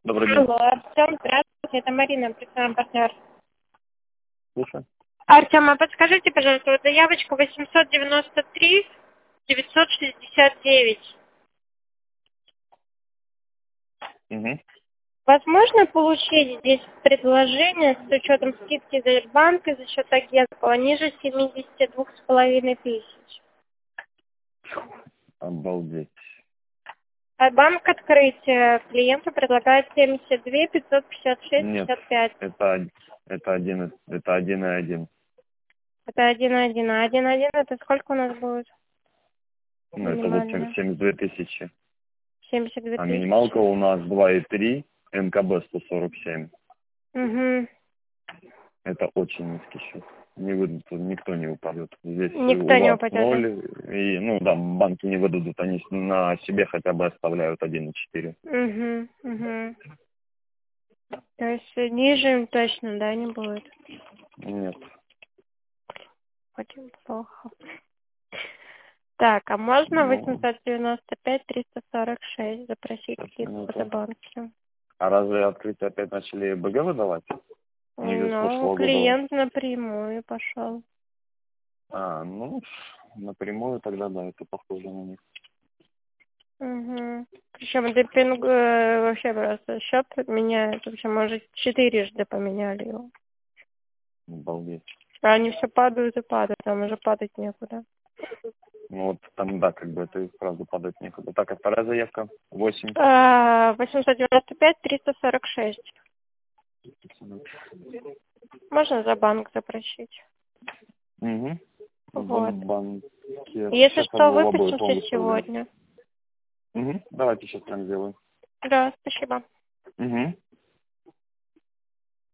Добрый день. Алло, Артем, здравствуйте, это Марина, представляем партнер. Слушай. Артем, а подскажите, пожалуйста, вот заявочка 893 969. Угу. Возможно получить здесь предложение с учетом скидки за банк и за счет агентства ниже 72,5 тысяч? Обалдеть. А банк открытия клиенту предлагает 72 556 Нет, 55. это один и один. Это 1,1. А 1,1 это сколько у нас будет? Ну, это вот Минимально. 72 тысячи. 72 А тысячи. минималка у нас 2,3, НКБ 147. Угу. Это очень низкий счет. Не выйдут, никто не упадет. Здесь Никто у не вас упадет, да? 0, и, ну да, банки не выдадут, они на себе хотя бы оставляют 1,4. Угу, угу. То есть ниже точно, да, не будет? Нет. Очень плохо. Так, а можно Ну, 895 346 запросить сейчас, скидку за минуту. банки? А разве открытие опять начали БГ выдавать? Не с Ну, прошлого года. клиент напрямую пошел. Ну, напрямую тогда, да, это похоже на них. Угу. Причем депинг вообще просто счет меняет. В общем, может, 4 поменяли его. Обалдеть. А они все падают и падают, там уже падать некуда. Ну вот там, да, как бы это и правда падать некуда. Так, а вторая заявка? 8. 895 346. Можно за банк запросить? Угу. Вот. Банкет. Если Сейчас что, в обои выпишите полностью выставляю. сегодня. Угу. Давайте сейчас прям сделаю. Да, спасибо. Угу.